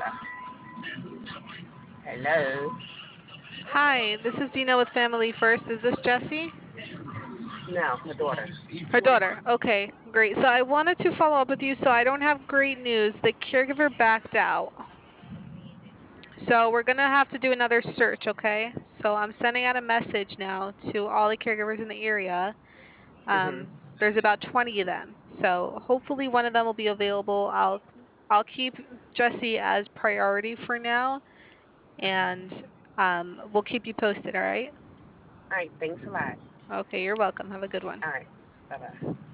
Hello. Hi, this is Dina with Family First. Is this Jessie? No, her daughter. Her daughter. Okay, great. So I wanted to follow up with you. So I don't have great news. The caregiver backed out. So we're going to have to do another search, okay? So I'm sending out a message now to all the caregivers in the area. Mhm. There's about 20 of them. So hopefully one of them will be available. I'll keep Jessie as priority for now, and we'll keep you posted, all right? All right. Thanks a lot. Okay, you're welcome. Have a good one. All right. Bye bye.